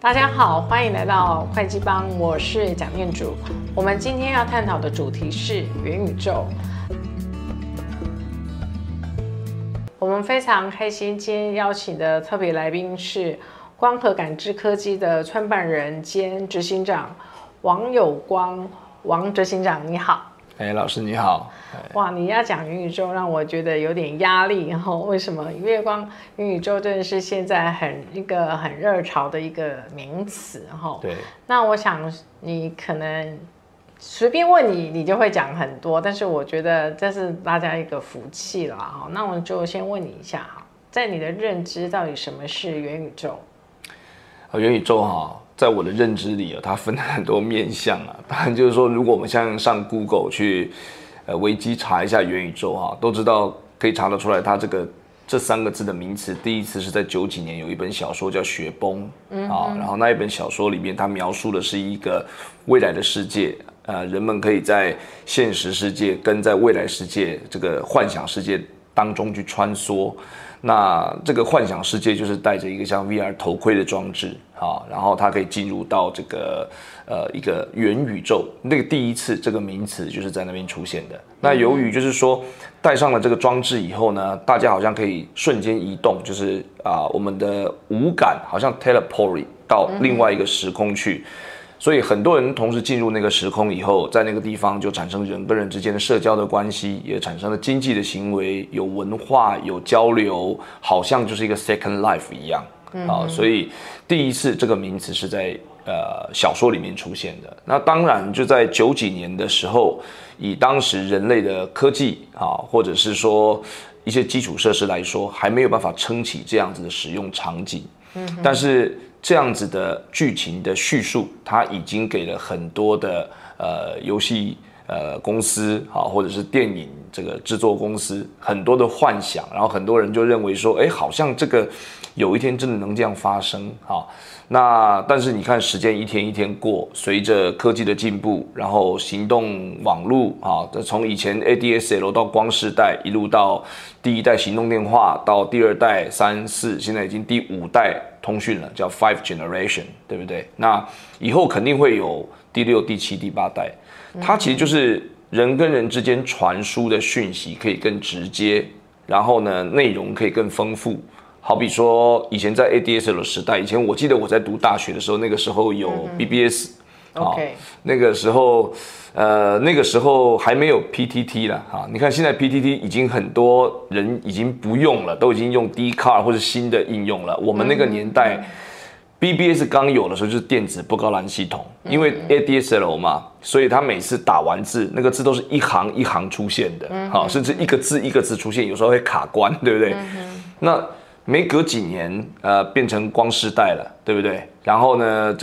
大家好，欢迎来到会计帮，我是蒋念主。我们今天要探讨的主题是元宇宙。我们非常开心，今天邀请的特别来宾是光和感知科技的创办人兼执行长王有光。王执行长，你好。 老师你好。 哇，你要讲元宇宙，让我觉得有点压力。为什么？因为光元宇宙真的是现在一个很热潮的一个名词。 对。 那我想你可能随便问你就会讲很多，但是我觉得这是大家一个福气啦。那我就先问你一下，在你的认知，到底什么是元宇宙？ 元宇宙在我的认知里它分很多面向啊。当然就是说，如果我们像上 Google 去维基查一下元宇宙都知道可以查得出来，它这三个字的名词，第一次是在90几年有一本小说叫《雪崩》然后那一本小说里面，它描述的是一个未来的世界，人们可以在现实世界跟在未来世界这个幻想世界当中去穿梭。那这个幻想世界就是带着一个像 VR 头盔的装置然后它可以进入到这个一个元宇宙。那个第一次这个名词就是在那边出现的。那由于就是说戴上了这个装置以后呢，大家好像可以瞬间移动，就是我们的五感好像 teleport 到另外一个时空去。所以很多人同时进入那个时空以后，在那个地方就产生人跟人之间的社交的关系，也产生了经济的行为，有文化，有交流，好像就是一个 second life 一样所以第一次这个名词是在小说里面出现的。那当然就在90几年的时候，以当时人类的科技或者是说一些基础设施来说，还没有办法撑起这样子的使用场景。但是这样子的剧情的叙述，它已经给了很多的游戏公司或者是电影这个制作公司很多的幻想，然后很多人就认为说，好像这个有一天真的能这样发生那但是你看时间一天一天过，随着科技的进步，然后行动网络从以前 ADSL 到光世代，一路到第一代行动电话，到第二代、3、4，现在已经第5代通讯了，叫 5th generation， 对不对？那以后肯定会有第6、第7、第8代，它其实就是人跟人之间传输的讯息可以更直接，然后呢内容可以更丰富。好比说以前在 ADSL 的时代，以前我记得我在读大学的时候，那个时候有 BBS，那个时候还没有 PTT 了你看现在 PTT 已经很多人已经不用了，都已经用 Dcard 或者新的应用了。我们那个年代BBS 刚有的时候就是电子布告栏系统，因为 ADSL 嘛，所以它每次打完字，那个字都是一行一行出现的甚至一个字一个字出现，有时候会卡关，对不对？那没隔几年，变成光世代了，对不对？然后呢，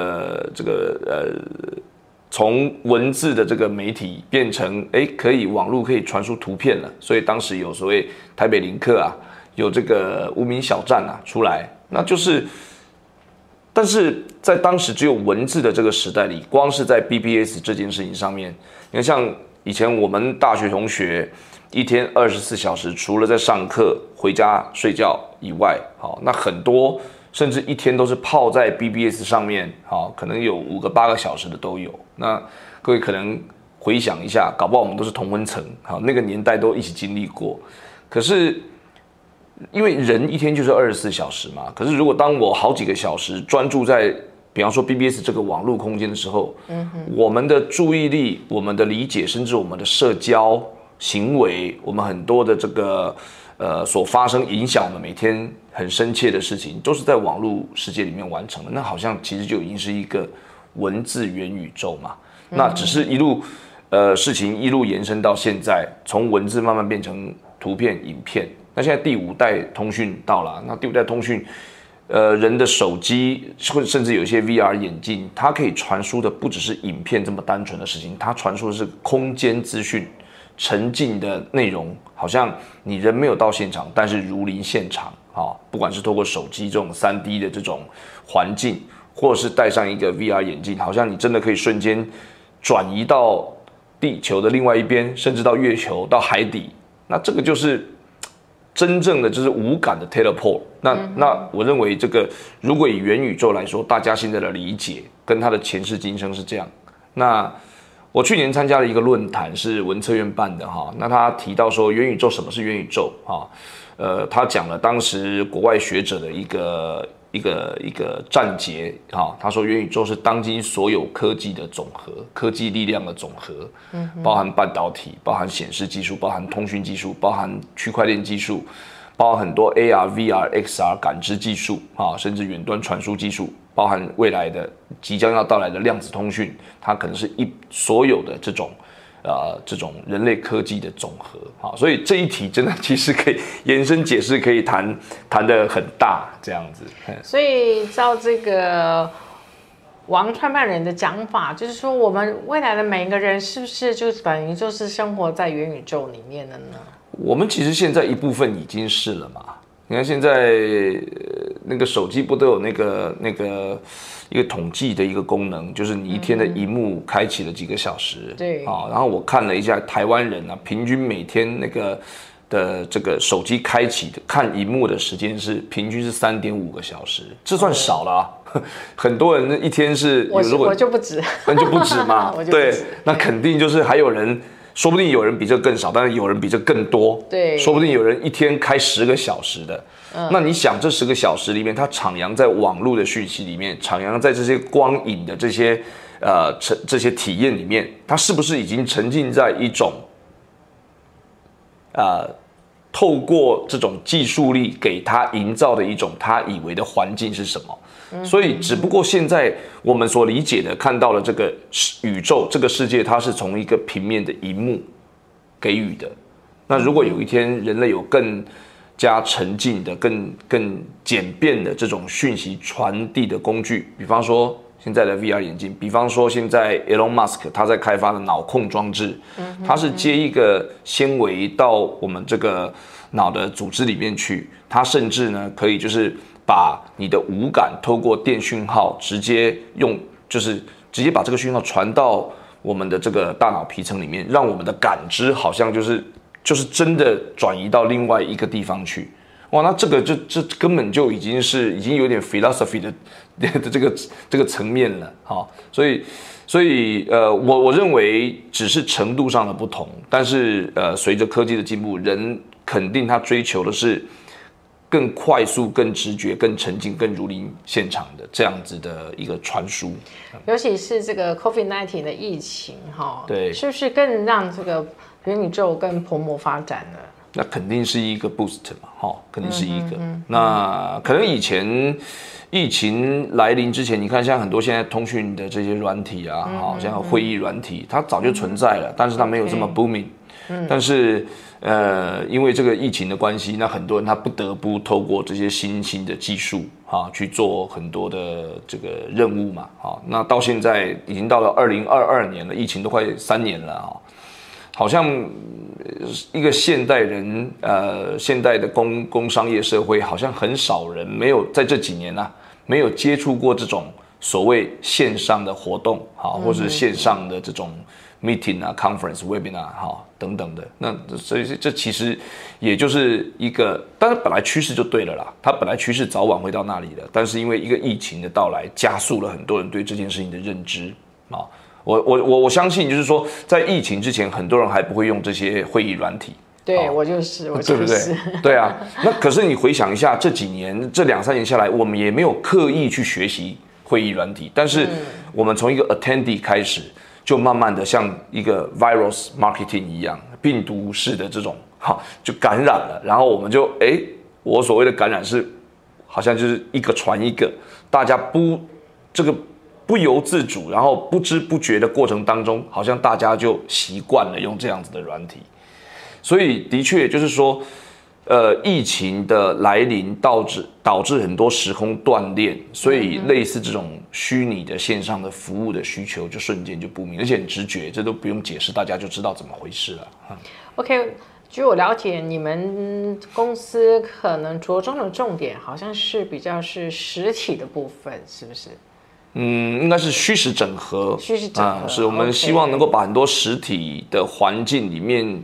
从文字的这个媒体变成，可以网络可以传输图片了，所以当时有所谓台北林克有这个无名小站出来，那就是，但是在当时只有文字的这个时代里，光是在 BBS 这件事情上面，你看像以前我们大学同学，一天24小时，除了在上课、回家睡觉以外，那很多甚至一天都是泡在 BBS 上面，可能有5个、8个小时的都有。那各位可能回想一下，搞不好我们都是同温层，那个年代都一起经历过。可是因为人一天就是24小时嘛，可是如果当我好几个小时专注在，比方说 BBS 这个网络空间的时候，我们的注意力、我们的理解，甚至我们的社交行为，我们很多的这个所发生影响我们每天很深切的事情，都是在网络世界里面完成的。那好像其实就已经是一个文字元宇宙嘛。那只是一路事情一路延伸到现在，从文字慢慢变成图片、影片。那现在第5代通讯到了，那第5代通讯，人的手机甚至有一些 VR 眼镜，它可以传输的不只是影片这么单纯的事情，它传输的是空间资讯。沉浸的内容，好像你人没有到现场，但是如临现场不管是透过手机这种3D 的这种环境，或者是戴上一个 VR 眼镜，好像你真的可以瞬间转移到地球的另外一边，甚至到月球、到海底。那这个就是真正的就是无感的 teleport。那我认为这个如果以元宇宙来说，大家现在的理解跟它的前世今生是这样。那我去年参加了一个论坛，是文策院办的哈。那他提到说元宇宙，什么是元宇宙哈？他讲了当时国外学者的一个战节哈。他说元宇宙是当今所有科技的总和，科技力量的总和，包含半导体，包含显示技术，包含通讯技术，包含区块链技术，包含很多 AR、VR、XR 感知技术啊，甚至远端传输技术，包含未来的即将要到来的量子通讯，它可能是所有的这种人类科技的总和啊。所以这一题真的其实可以延伸解释，可以谈得很大这样子。 所以照这个王创办人的讲法，就是说我们未来的每一个人是不是就等于就是生活在元宇宙里面的呢？ 我们其实现在一部分已经是了嘛。你看现在那个手机不都有那个一个统计的一个功能，就是你一天的萤幕开启了几个小时， 对啊，然后我看了一下台湾人啊，平均每天那个的这个手机开启的看萤幕的时间是平均是3.5个小时，这算少了啊。很多人一天是我就不止， 那就不止嘛， 我就不止对，那肯定就是还有人。说不定有人比这更少，但是有人比这更多。 对， 说不定有人一天开10个小时的。那你想，这10个小时里面，他徜徉在网络的讯息里面，徜徉在这些光影的这些体验里面，他是不是已经沉浸在一种透过这种技术力给他营造的一种他以为的环境是什么？所以，只不过现在我们所理解的、看到的这个宇宙、这个世界，它是从一个平面的萤幕给予的。那如果有一天人类有更加沉浸的、更简便的这种讯息传递的工具，比方说现在的 VR 眼镜，比方说现在 Elon Musk 他在开发的脑控装置，它是接一个纤维到我们这个脑的组织里面去，它甚至呢可以就是把你的五感透过电讯号直接把这个讯号传到我们的这个大脑皮层里面，让我们的感知好像就是真的转移到另外一个地方去。哇，那这个这根本就已经有点 philosophy 的这个层面了，好，所以我认为只是程度上的不同，但是随着科技的进步，人肯定他追求的是更快速、更直觉、更沉浸、更如临现场的这样子的一个传输。 尤其是这个 COVID-19 的疫情， 对， 是不是更让这个元宇宙更蓬勃发展了？ 那肯定是一个 boost 嘛，肯定是一个。那可能以前疫情来临之前，你看像很多现在通讯的这些软体啊，像会议软体，它早就存在了，但是它没有这么 booming。但是因为这个疫情的关系，那很多人他不得不透过这些新兴的技术去做很多的这个任务嘛，那到现在已经到了2022年了，疫情都快3年了，好像一个现代人现代的工商业社会，好像很少人没有在这几年没有接触过这种所谓线上的活动或者线上的这种meeting conference webinar 等等的。那所以这其实也就是一个，当然本来趋势就对了啦，它本来趋势早晚会到那里的，但是因为一个疫情的到来，加速了很多人对这件事情的认知我相信就是说，在疫情之前，很多人还不会用这些会议软体。 对，我就是， 对不对？对啊，那可是你回想一下，这几年这2-3年下来，我们也没有刻意去学习会议软体，但是我们从一个 attendee 开始，就慢慢的像一个 virus marketing 一样，病毒式的这种就感染了，然后我们就我所谓的感染是，好像就是一个传一个，大家不由自主，然后不知不觉的过程当中，好像大家就习惯了用这样子的软体，所以的确就是说，疫情的来临导致很多时空断裂，所以类似这种虚拟的线上的服务的需求就瞬间就不明，而且很直觉，这都不用解释，大家就知道怎么回事了。 OK， 据我了解，你们公司可能着重的重点好像是比较是实体的部分，是不是？ 应该是虚实整合。 虚实整合， 是我们希望能够把很多实体的环境里面，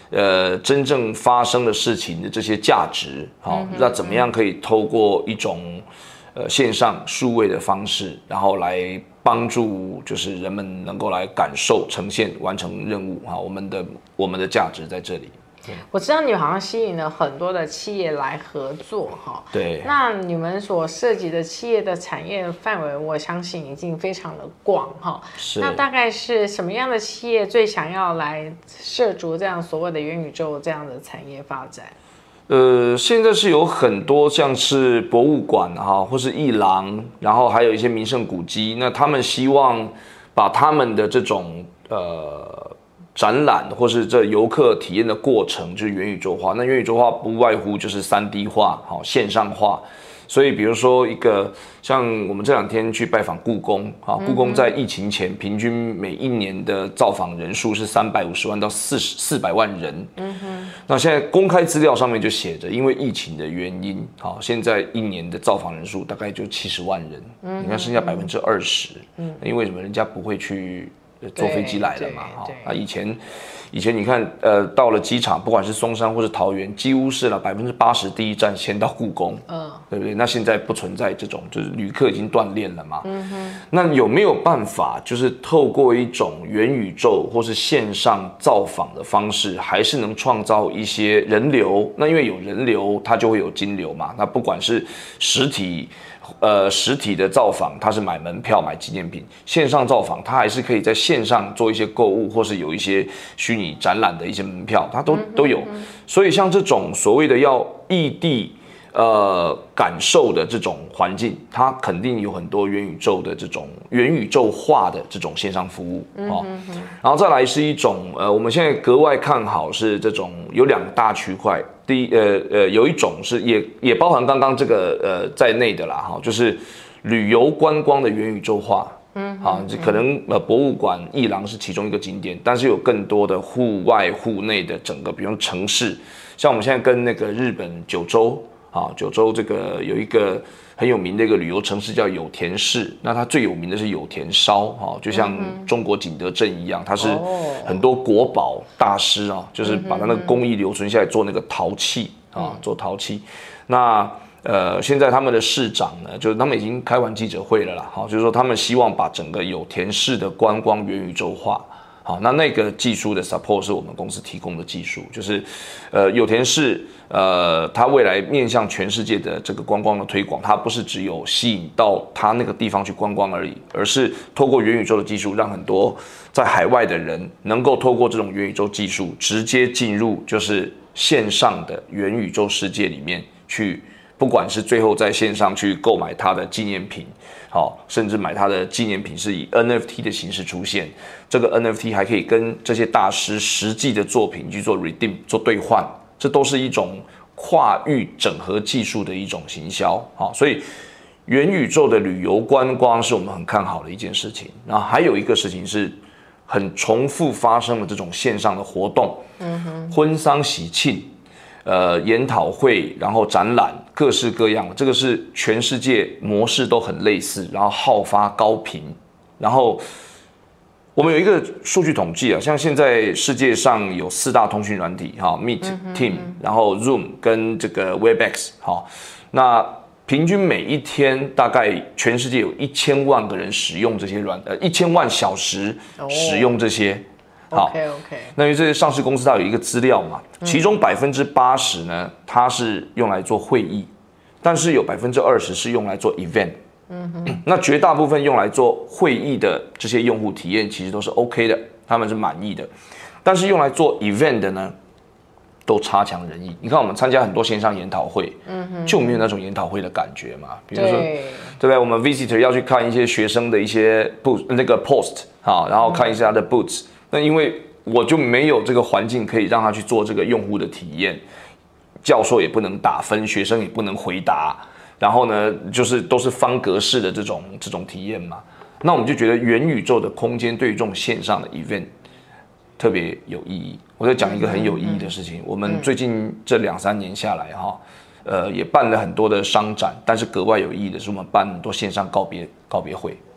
真正发生的事情的这些价值，好，那怎么样可以透过一种线上数位的方式，然后来帮助就是人们能够来感受、呈现、完成任务哈，我们的价值在这里。 我知道你好像吸引了很多的企业来合作哈， 对。 那你们所涉及的企业的产业范围，我相信已经非常的广哈。 是。 那大概是什么样的企业最想要来涉足这样所谓的元宇宙这样的产业发展？ 现在是有很多像是博物馆哈，或是艺廊，然后还有一些名胜古迹，那他们希望把他们的这种展览或是这游客体验的过程就是元宇宙化。那元宇宙化不外乎就是3D 化，好，线上化。所以比如说一个像我们这2天去拜访故宫，故宫在疫情前平均每一年的造访人数是350万到400万人。那现在公开资料上面就写着，因为疫情的原因，好，现在一年的造访人数大概就70万人。你看剩下20%。因为什么？人家不会去坐飞机来了嘛，哈。以前你看，到了机场，不管是松山或是桃园，几乎是了80%第一站先到故宫，对不对？那现在不存在这种，就是旅客已经断链了嘛。那有没有办法，就是透过一种元宇宙或是线上造访的方式，还是能创造一些人流？那因为有人流，它就会有金流嘛。那不管是实体的造访，它是买门票买纪念品；线上造访，它还是可以在线上做一些购物，或是有一些虚拟展览的一些门票，它都有。所以像这种所谓的要异地感受的这种环境，它肯定有很多元宇宙的这种元宇宙化的这种线上服务哦。然后再来是一种我们现在格外看好是这种有2大区块。第一有一种是也包含刚刚这个在内的啦哈，就是旅游观光的元宇宙化。好，可能博物馆、艺廊是其中一个景点，但是有更多的户外、户内的整个，比如城市，像我们现在跟那个日本九州啊，九州这个有一个很有名的一个旅游城市叫有田市，那它最有名的是有田烧啊，就像中国景德镇一样，它是很多国宝大师啊，就是把它那个工艺留存下来做那个陶器啊，做陶器。那现在他们的市长呢，就是他们已经开完记者会了啦，好，就是说他们希望把整个有田市的观光元宇宙化。好，那个技术的 support 是我们公司提供的技术，就是有田市它未来面向全世界的这个观光的推广，它不是只有吸引到它那个地方去观光而已，而是透过元宇宙的技术，让很多在海外的人能够透过这种元宇宙技术直接进入就是线上的元宇宙世界里面去。不管是最后在线上去购买它的纪念品，好，甚至买它的纪念品是以 NFT 的形式出现，这个 NFT 还可以跟这些大师实际的作品去做 redeem 做兑换，这都是一种跨域整合技术的一种行销，好，所以元宇宙的旅游观光是我们很看好的一件事情。然后还有一个事情是很重复发生的这种线上的活动，婚丧喜庆。研讨会，然后展览，各式各样，这个是全世界模式都很类似，然后好发高频。然后我们有一个数据统计啊，像现在世界上有4大通讯软体，哈 ，Meet、Team， 然后 Zoom 跟这个 Webex， 好，那平均每一天大概全世界有1000万个人使用这些1000万小时使用这些。好 ，OK， 那因为这些上市公司它有一个资料嘛，其中80%呢，它是用来做会议，但是有20%是用来做 event。那绝大部分用来做会议的这些用户体验其实都是 OK 的，他们是满意的，但是用来做 event 的呢，都差强人意。你看我们参加很多线上研讨会，就没有那种研讨会的感觉嘛。比如说，对不对？我们 visitor 要去看一些学生的一些那个 post 啊，然后看一下他的 boots。那因为我就没有这个环境可以让他去做这个用户的体验，教授也不能打分，学生也不能回答，然后呢，就是都是方格式的这种体验嘛。那我们就觉得元宇宙的空间对于这种线上的 event 特别有意义。我再讲一个很有意义的事情，我们最近这2-3年下来哈，也办了很多的商展，但是格外有意义的是我们办很多线上告别会。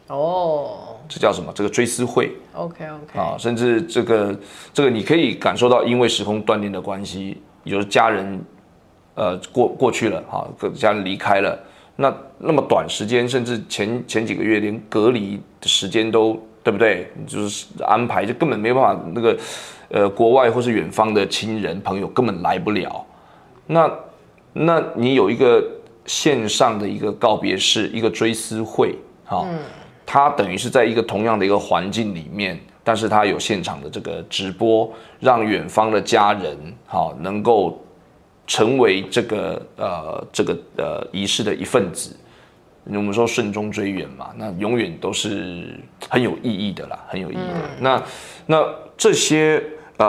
哦， 这叫什么？这个追思会。 OK， 甚至这个你可以感受到，因为时空断裂的关系，有的家人过去了，家人离开了，那么短时间，甚至前几个月连隔离的时间都，对不对？就是安排就根本没办法，那个国外或是远方的亲人朋友根本来不了。那你有一个线上的一个告别式，一个追思会，它等于是在一个同样的一个环境里面，但是它有现场的这个直播，让远方的家人能够成为这个仪式的一份子。我们说顺中追远嘛，那永远都是很有意义的啦，很有意义的。那这些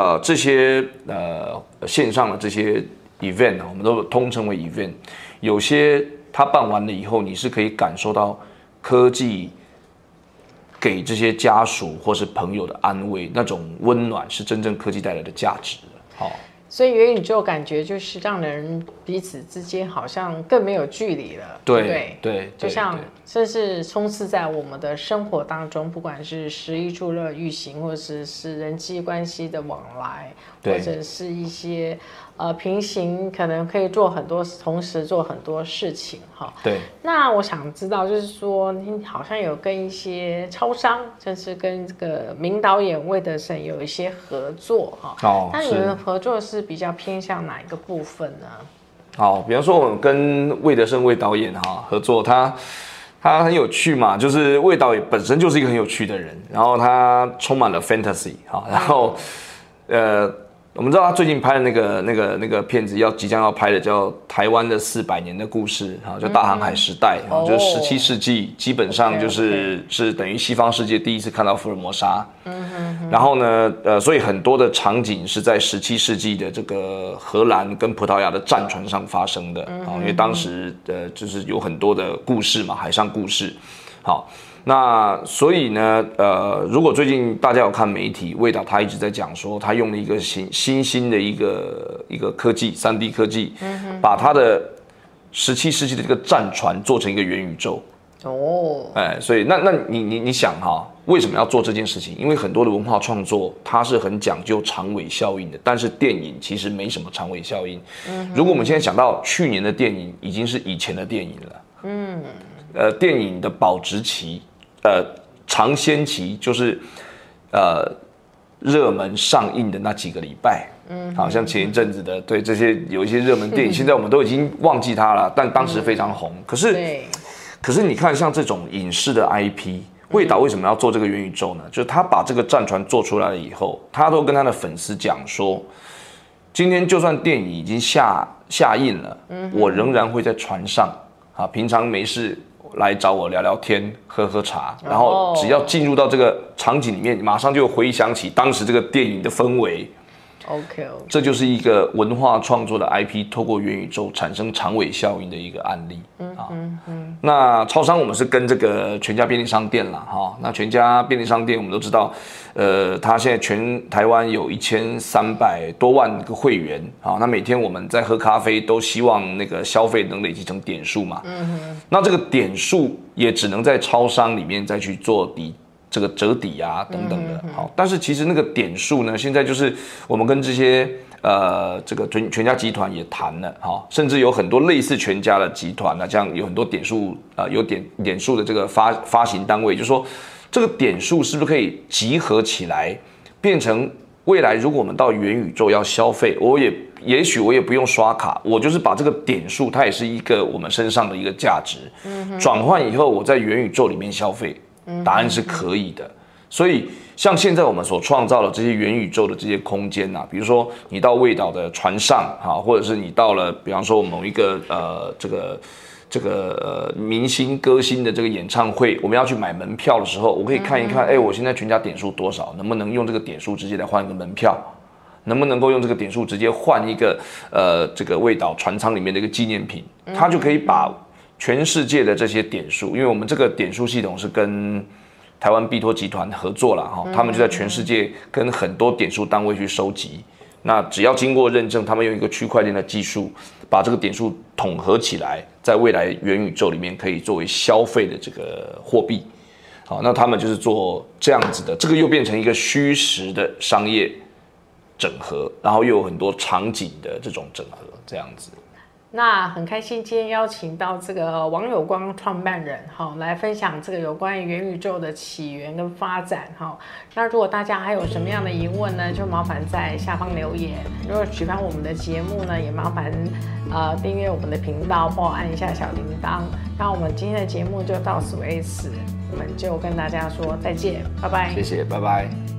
线上的这些 event， 我们都通称为 event， 有些它办完了以后，你是可以感受到科技给这些家属或是朋友的安慰，那种温暖是真正科技带来的价值的。 所以元宇宙感觉就是让人彼此之间好像更没有距离了， 对， 就像甚至充斥在我们的生活当中，不管是食衣住乐育行，或者是人际关系的往来，或者是一些平行可能可以同时做很多事情哈。 对。 那我想知道，就是说你好像有跟一些超商，甚至跟这个名导演魏德圣有一些合作哈。那你们的合作是比较偏向哪一个部分呢？ 好，比方说我们跟魏德圣魏导演合作，他很有趣嘛，就是魏导演本身就是一个很有趣的人，然后他充满了 fantasy 然后我们知道他最近拍的那个片子即将要拍的叫台湾的400年的故事叫大航海时代，就是17世纪，基本上是等于西方世界第一次看到福尔摩沙。然后呢，所以很多的场景是在17世纪的这个荷兰跟葡萄牙的战船上发生的因为当时就是有很多的故事嘛，海上故事。好。那所以呢，如果最近大家有看媒体，魏导他一直在讲说，他用了一个新兴的一个科技，3D 科技，把他的17世纪的这个战船做成一个元宇宙。所以那你想为什么要做这件事情？因为很多的文化创作它是很讲究长尾效应的，但是电影其实没什么长尾效应。如果我们现在想到去年的电影，已经是以前的电影了。电影的保质期。尝鲜期就是热门上映的那几个礼拜，好像前一阵子的对这些有一些热门电影，现在我们都已经忘记它了，但当时非常红。可是你看，像这种影视的 IP， 魏导为什么要做这个元宇宙呢？就是他把这个战船做出来了以后，他都跟他的粉丝讲说，今天就算电影已经下映了，我仍然会在船上平常没事来找我聊聊天，喝茶，然后只要进入到这个场景里面，马上就回想起当时这个电影的氛围。 OK， 这就是一个文化创作的 IP 透过元宇宙产生长尾效应的一个案例。那超商我们是跟这个全家便利商店啦，那全家便利商店我们都知道，它现在全台湾有1300多万个会员，那每天我们在喝咖啡都希望那个消费能累积成点数嘛。那这个点数也只能在超商里面再去做这个折抵等等的。好，但是其实那个点数呢，现在就是我们跟这些这个全家集团也谈了，甚至有很多类似全家的集团这样有很多点数有点数的这个发行单位，就是说这个点数是不是可以集合起来，变成未来如果我们到元宇宙要消费，也许我也不用刷卡，我就是把这个点数，它也是一个我们身上的一个价值，转换以后我在元宇宙里面消费。答案是可以的。所以像现在我们所创造的这些元宇宙的这些空间比如说你到魏导的船上或者是你到了比方说某一个这个明星歌星的这个演唱会，我们要去买门票的时候，我可以看一看，我现在全家点数多少，能不能用这个点数直接来换一个门票，能不能够用这个点数直接换一个这个魏导船舱里面的一个纪念品，它就可以把全世界的这些点数，因为我们这个点数系统是跟台湾必托集团合作了他们就在全世界跟很多点数单位去收集，那只要经过认证，他们用一个区块链的技术把这个点数统合起来，在未来元宇宙里面可以作为消费的这个货币好，那他们就是做这样子的，这个又变成一个虚实的商业整合，然后又有很多场景的这种整合，这样子。 那很开心今天邀请到这个王有光创办人来分享这个有关于元宇宙的起源跟发展那如果大家还有什么样的疑问呢，就麻烦在下方留言。如果喜欢我们的节目呢，也麻烦订阅我们的频道，帮我按一下小铃铛。那我们今天的节目就到此为止，我们就跟大家说再见，拜拜。 谢谢，拜拜。